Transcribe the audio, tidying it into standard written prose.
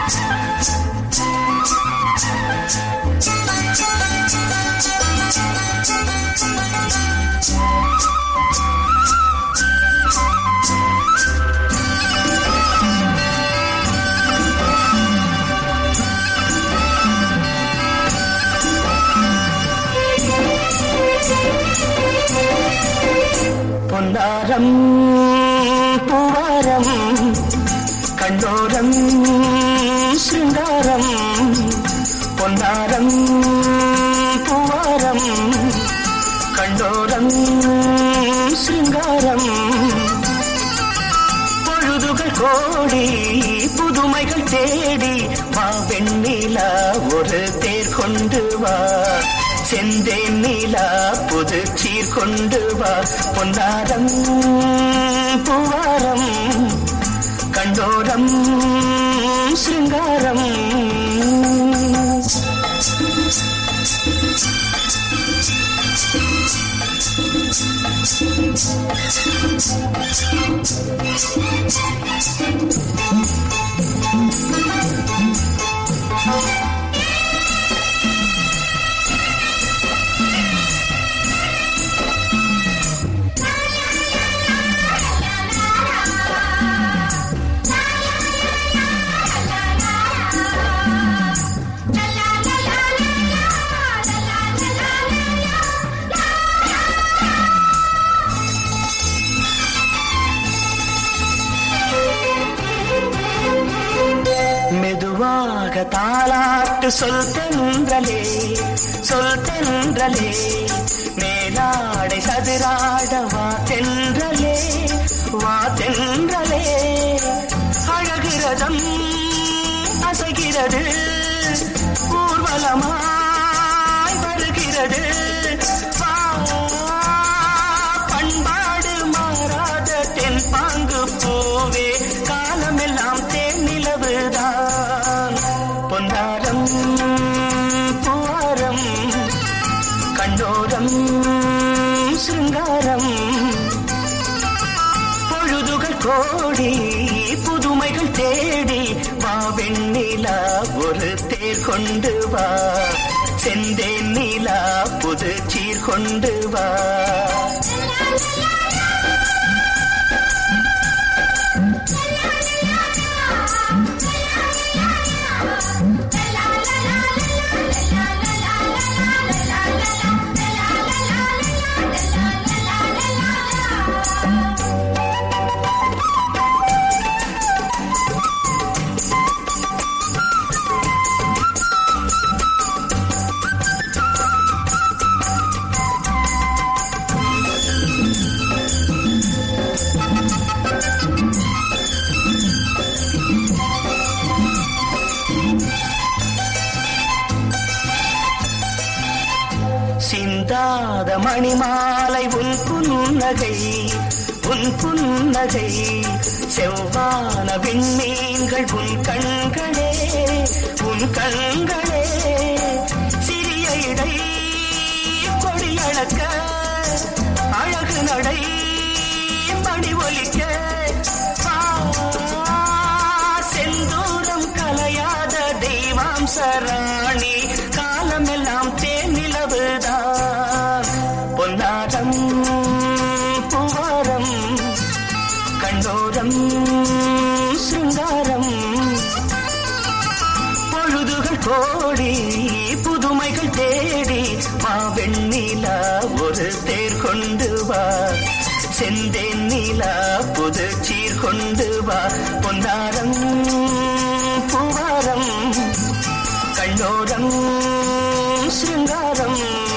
பொன்னாரம் பூவாரம் கண்டோரம் சிங்காரம் பொன்னாரம் பூவாரம் கண்டோரம் சிங்காரம் பொழுதுகள் கோடி புதுமைகள் தேடி வா வெண்ணிலா ஒரு தேர் கொண்டு வா செந்தேன் நீலா புது சீர் கொண்டு வா பொன்னாரம் பூவாரம் கண்டோரம் சிங்காரம் மெதுவாக தாலாட்டு சொல் தென்றலே சொல் தென்றலே மேலாடை சதுராட வா தென்றலே வா தென்றலே அழகிறதம் அசைகிறது ஊர்வலமாய் வருகிறது வா பண்பாடு மாறாத தென் பாங்கு பூவே காலமெல்லாம் தேன் நிலவுதான் பொன்னாரம் பூவாரம் கண்டோரம் சிங்காரம் பொழுதுகள் கோடி புதுமைகள் தேடி வா வெண்ணிலா ஒரு தேர் கொண்டு வா செந்தேன் நீலா புது சீர் கொண்டு வா சிந்தாத மணிமாலை உன் புன்னகை செவ்வான விண்மீன்கள் உன் கண்களே சிறிய இடை கொடியளக்க அழகு நடை மணி ஒலிக்க செந்தூரம் கலையாத தெய்வாம்சராணி காலமெல்லாம் தேன் நிலவுதான் பொன்னாரம் பூவாரம் கண்டோரம் சிங்காரம் பொழுதுகள் கோடி புதுமைகள் தேடி வா வெண்ணிலா ஒரு தேர் கொண்டு வா செந்தேன் நீலா புது சீர் கொண்டு வா பொன்னாரம் பூவாரம் கண்டோரம் சிங்காரம்